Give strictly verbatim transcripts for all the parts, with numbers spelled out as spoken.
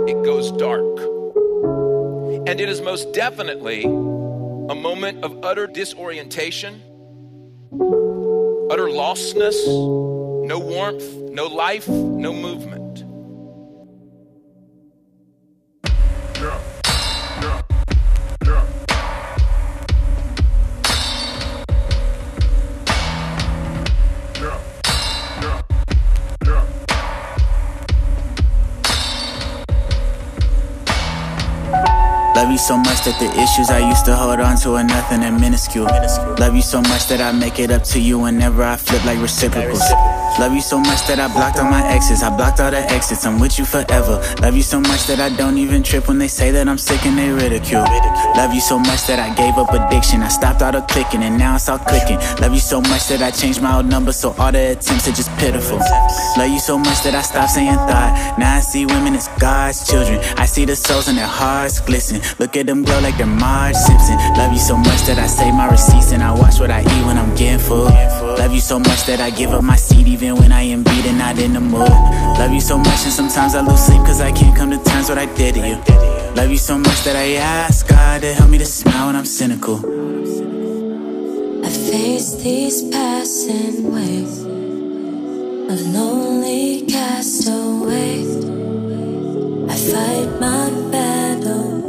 it goes dark. And it is most definitely a moment of utter disorientation, utter lostness, no warmth, no life, no movement. Yeah, yeah, yeah. Yeah, yeah, yeah. Love you so much that the issues I used to hold on to are nothing and minuscule. Love you so much that I make it up to you whenever I flip like reciprocals. Love you so much that I blocked all my exes, I blocked all the exits, I'm with you forever. Love you so much that I don't even trip when they say that I'm sick and they ridicule. Love you so much that I gave up addiction, I stopped all the clicking and now it's all clicking. Love you so much that I changed my old number so all the attempts are just pitiful. Love you so much that I stopped saying thought, now I see women as God's children. I see the souls in their hearts glisten, look at them glow like they're Marge Simpson. Love you so much that I save my receipts and I watch what I eat when I'm getting full. Love you so much that I give up my seat even when I am beat and not in the mood. Love you so much and sometimes I lose sleep cause I can't come to terms what I did to you. Love you so much that I ask God to help me to smile when I'm cynical. I face these passing waves, a lonely castaway. I fight my battle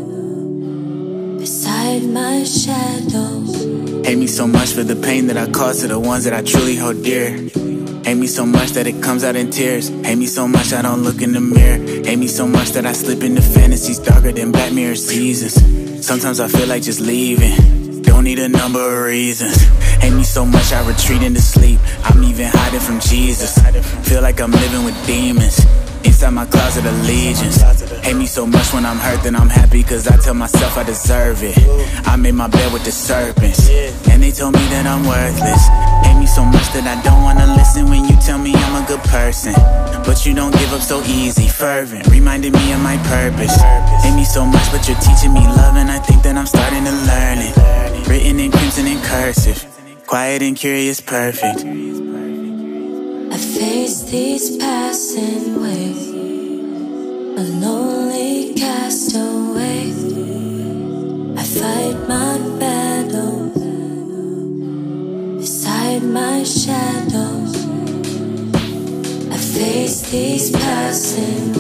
beside my shadows. Hate me so much for the pain that I cause to the ones that I truly hold dear. Hate me so much that it comes out in tears. Hate me so much I don't look in the mirror. Hate me so much that I slip into fantasies darker than Black Mirror seasons. Sometimes I feel like just leaving, don't need a number of reasons. Hate me so much I retreat into sleep, I'm even hiding from Jesus. Feel like I'm living with demons inside my closet of legions. Hate me so much when I'm hurt, then I'm happy cause I tell myself I deserve it. I made my bed with the serpents, and they told me that I'm worthless. Hate me so much that I don't wanna listen when you tell me I'm a good person, but you don't give up so easy, fervent, reminding me of my purpose. Hate me so much but you're teaching me love and I think that I'm starting to learn it. Written in crimson and cursive, quiet and curious, perfect. I face these passing waves, a lonely castaway. I fight my battles beside my shadows. I face these passing